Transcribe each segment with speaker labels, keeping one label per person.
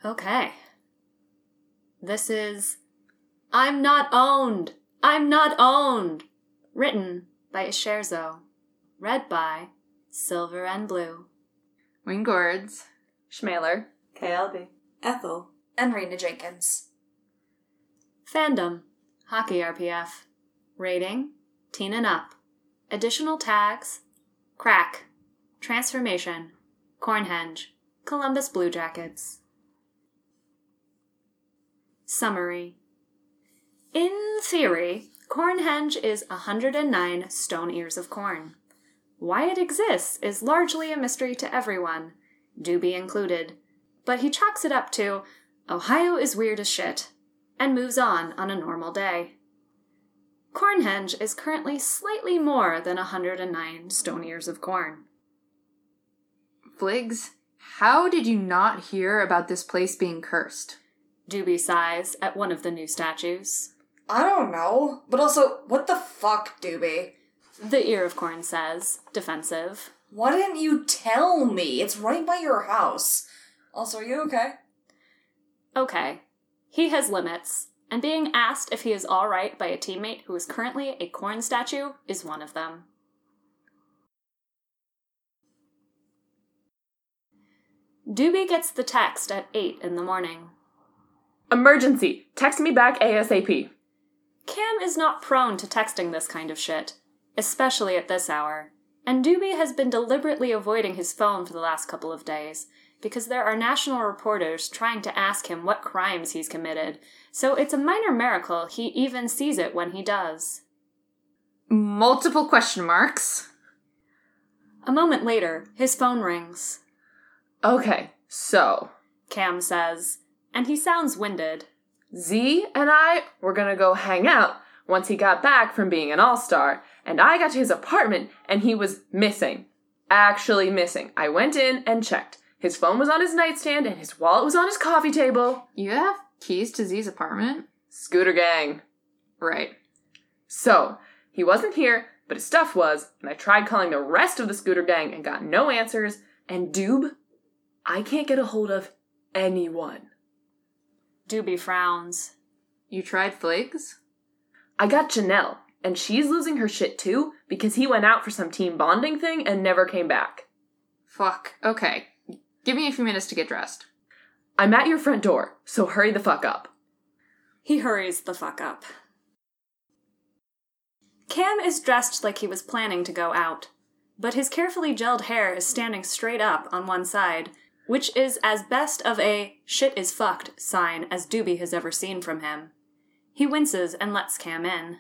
Speaker 1: Okay. This is I'm Not Owned! I'm Not Owned! Written by Isherzo. Read by Silver and Blue.
Speaker 2: Wingords.
Speaker 3: Schmaler.
Speaker 4: KLB.
Speaker 5: Ethel.
Speaker 6: And Rena Jenkins.
Speaker 1: Fandom. Hockey RPF. Rating. Teen and up. Additional tags. Crack. Transformation. Cornhenge. Columbus Blue Jackets. Summary. In theory, Cornhenge is 109 stone ears of corn. Why it exists is largely a mystery to everyone, Doobie included, but he chalks it up to Ohio is weird as shit, and moves on a normal day. Cornhenge is currently slightly more than 109 stone ears of corn.
Speaker 2: Fliggs, how did you not hear about this place being cursed?
Speaker 1: Doobie sighs at one of the new statues.
Speaker 6: I don't know, but also, what the fuck, Doobie?
Speaker 1: The ear of corn says, defensive.
Speaker 6: Why didn't you tell me? It's right by your house. Also, are you okay?
Speaker 1: Okay. He has limits, and being asked if he is alright by a teammate who is currently a corn statue is one of them. Doobie gets the text at 8 in the morning.
Speaker 3: Emergency! Text me back ASAP.
Speaker 1: Cam is not prone to texting this kind of shit, especially at this hour, and Doobie has been deliberately avoiding his phone for the last couple of days, because there are national reporters trying to ask him what crimes he's committed, so it's a minor miracle he even sees it when he does.
Speaker 2: Multiple question marks.
Speaker 1: A moment later, his phone rings.
Speaker 3: Okay, so
Speaker 1: Cam says, and he sounds winded.
Speaker 3: Z and I were gonna go hang out once he got back from being an all-star, and I got to his apartment and he was missing. Actually missing. I went in and checked. His phone was on his nightstand and his wallet was on his coffee table.
Speaker 2: You have keys to Z's apartment?
Speaker 3: Scooter gang.
Speaker 2: Right.
Speaker 3: So, he wasn't here, but his stuff was, and I tried calling the rest of the Scooter gang and got no answers, and Doob, I can't get a hold of anyone.
Speaker 1: Doobie frowns.
Speaker 2: You tried Fliggs?
Speaker 3: I got Janelle, and she's losing her shit too because he went out for some team bonding thing and never came back.
Speaker 2: Fuck. Okay. Give me a few minutes to get dressed.
Speaker 3: I'm at your front door, so hurry the fuck up.
Speaker 1: He hurries the fuck up. Cam is dressed like he was planning to go out, but his carefully gelled hair is standing straight up on one side, which is as best of a shit is fucked sign as Doobie has ever seen from him. He winces and lets Cam in.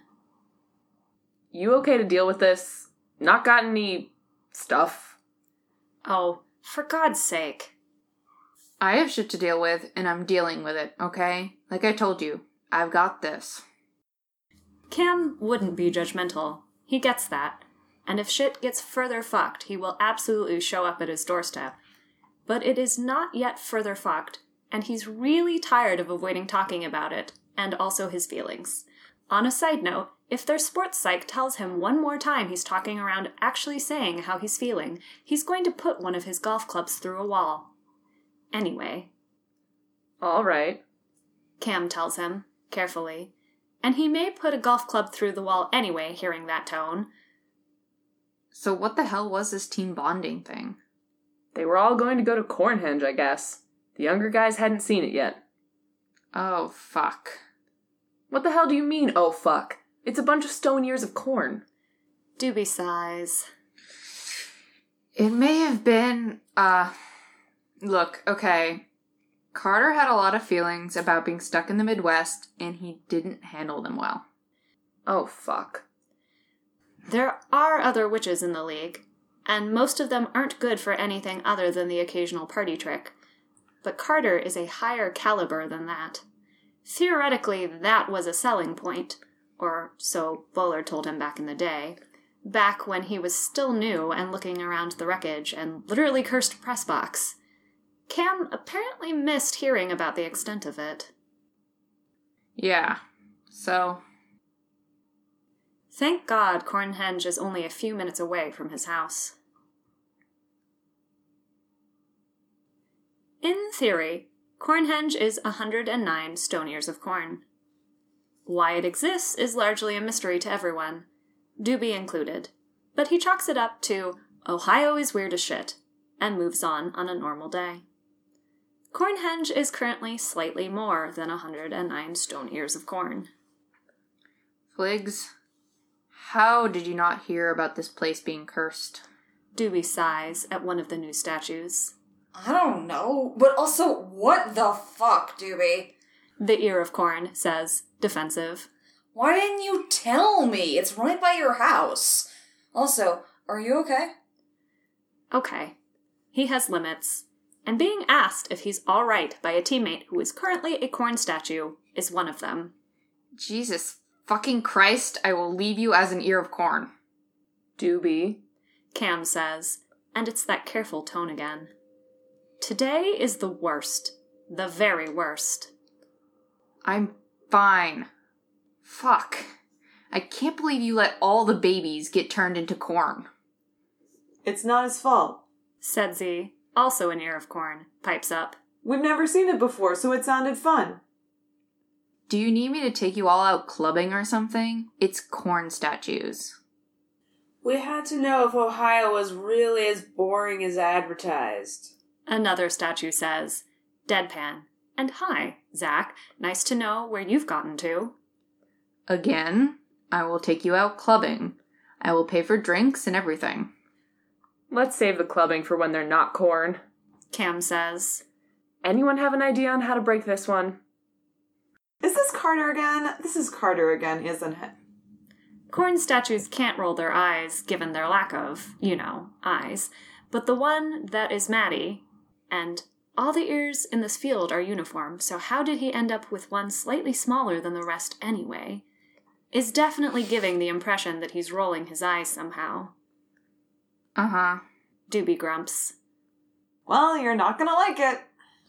Speaker 3: You okay to deal with this? Not got any stuff?
Speaker 1: Oh, for God's sake.
Speaker 2: I have shit to deal with, and I'm dealing with it, okay? Like I told you, I've got this.
Speaker 1: Cam wouldn't be judgmental. He gets that. And if shit gets further fucked, he will absolutely show up at his doorstep. But it is not yet further fucked, and he's really tired of avoiding talking about it, and also his feelings. On a side note, if their sports psych tells him one more time he's talking around actually saying how he's feeling, he's going to put one of his golf clubs through a wall. Anyway.
Speaker 3: All right.
Speaker 1: Cam tells him, carefully, and he may put a golf club through the wall anyway, hearing that tone.
Speaker 2: So what the hell was this team bonding thing?
Speaker 3: They were all going to go to Cornhenge, I guess. The younger guys hadn't seen it yet.
Speaker 2: Oh, fuck.
Speaker 3: What the hell do you mean, oh fuck? It's a bunch of stone ears of corn.
Speaker 1: Doobie sighs.
Speaker 2: It may have been, look, okay. Carter had a lot of feelings about being stuck in the Midwest, and he didn't handle them well.
Speaker 3: Oh fuck.
Speaker 1: There are other witches in the league, and most of them aren't good for anything other than the occasional party trick. But Carter is a higher caliber than that. Theoretically, that was a selling point, or so Bowler told him back in the day, back when he was still new and looking around the wreckage and literally cursed press box. Cam apparently missed hearing about the extent of it.
Speaker 2: Yeah, so...
Speaker 1: Thank God Cornhenge is only a few minutes away from his house. In theory, Cornhenge is 109 stone ears of corn. Why it exists is largely a mystery to everyone, Doobie included, but he chalks it up to Ohio is weird as shit, and moves on a normal day. Cornhenge is currently slightly more than 109 stone ears of corn.
Speaker 2: Fliggs, how did you not hear about this place being cursed?
Speaker 1: Doobie sighs at one of the new statues.
Speaker 6: I don't know, but also, what the fuck, Doobie?
Speaker 1: The ear of corn says, defensive.
Speaker 6: Why didn't you tell me? It's right by your house. Also, are you okay?
Speaker 1: Okay. He has limits, and being asked if he's alright by a teammate who is currently a corn statue is one of them.
Speaker 2: Jesus fucking Christ, I will leave you as an ear of corn.
Speaker 3: Doobie.
Speaker 1: Cam says, and it's that careful tone again. Today is the worst. The very worst.
Speaker 2: I'm fine. Fuck. I can't believe you let all the babies get turned into corn.
Speaker 4: It's not his fault.
Speaker 1: Said Z, also an ear of corn, pipes up.
Speaker 4: We've never seen it before, so it sounded fun.
Speaker 2: Do you need me to take you all out clubbing or something? It's corn statues.
Speaker 5: We had to know if Ohio was really as boring as advertised.
Speaker 1: Another statue says, deadpan. And hi, Zach, nice to know where you've gotten to.
Speaker 2: Again, I will take you out clubbing. I will pay for drinks and everything.
Speaker 3: Let's save the clubbing for when they're not corn.
Speaker 1: Cam says.
Speaker 3: Anyone have an idea on how to break this one?
Speaker 4: Is this Carter again? This is Carter again, isn't it?
Speaker 1: Corn statues can't roll their eyes, given their lack of, eyes. But the one that is Maddie, and all the ears in this field are uniform, so how did he end up with one slightly smaller than the rest anyway, is definitely giving the impression that he's rolling his eyes somehow.
Speaker 2: Uh-huh.
Speaker 1: Doobie grumps.
Speaker 4: Well, you're not gonna like it.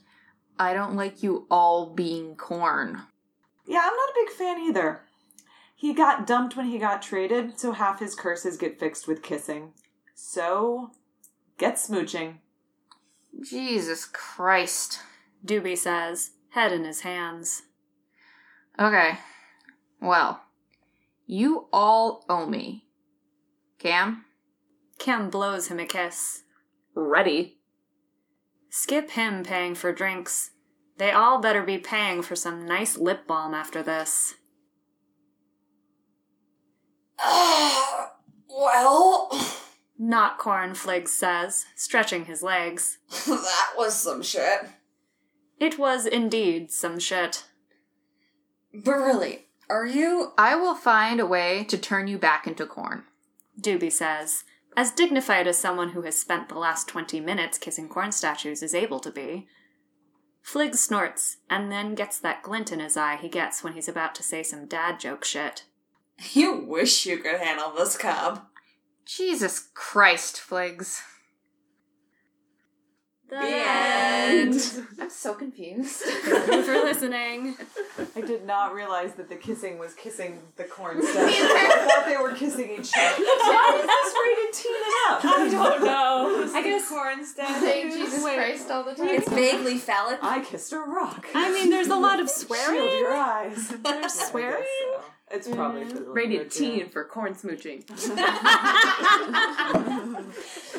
Speaker 2: I don't like you all being corn.
Speaker 4: Yeah, I'm not a big fan either. He got dumped when he got traded, so half his curses get fixed with kissing. So, get smooching.
Speaker 2: Jesus Christ.
Speaker 1: Doobie says, head in his hands.
Speaker 2: Okay. Well, you all owe me. Cam?
Speaker 1: Cam blows him a kiss.
Speaker 3: Ready.
Speaker 1: Skip him paying for drinks. They all better be paying for some nice lip balm after this.
Speaker 6: Well...
Speaker 1: Not corn, Fliggs says, stretching his legs.
Speaker 6: That was some shit.
Speaker 1: It was indeed some shit.
Speaker 6: But really, are you...
Speaker 2: I will find a way to turn you back into corn.
Speaker 1: Doobie says, as dignified as someone who has spent the last 20 minutes kissing corn statues is able to be. Fliggs snorts, and then gets that glint in his eye he gets when he's about to say some dad joke shit.
Speaker 6: You wish you could handle this, Cobb.
Speaker 2: Jesus Christ, Fliggs.
Speaker 1: The end.
Speaker 2: I'm so confused.
Speaker 1: Thank you for listening.
Speaker 4: I did not realize that the kissing was kissing the corn statue. I thought they were kissing each other. Why is this rated teen enough?
Speaker 1: I don't know. I guess
Speaker 5: corn
Speaker 2: Saying Jesus Christ all the time.
Speaker 6: It's vaguely phallic.
Speaker 4: I kissed a rock.
Speaker 1: I mean, there's a lot of
Speaker 4: Shield
Speaker 1: swearing.
Speaker 4: your eyes.
Speaker 1: There's
Speaker 4: Yeah, I guess
Speaker 1: swearing.
Speaker 4: so. It's probably for the
Speaker 3: Rated
Speaker 4: language,
Speaker 3: teen for corn smooching.
Speaker 4: yeah.